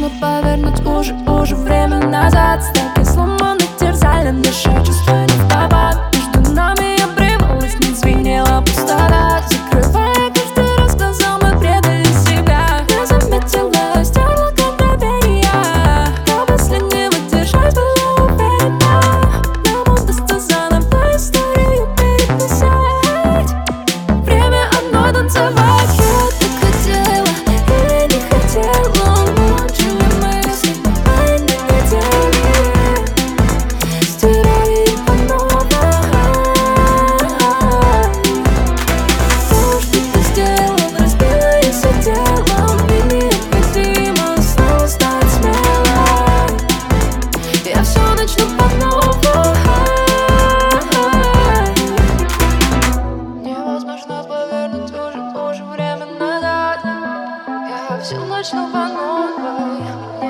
Невозможно повернуть уже время назад. Стаки сломаны, терзали наши чувства не в попад. Между нами обрывалась, не звенела пустота. Закрывая каждый раз глаза, мы предали себя. Я заметила, стерла как доверие. До последнего держать была уверена. Нам удастся заново историю переписать. Время одно танцевать. Всю ночь по новой.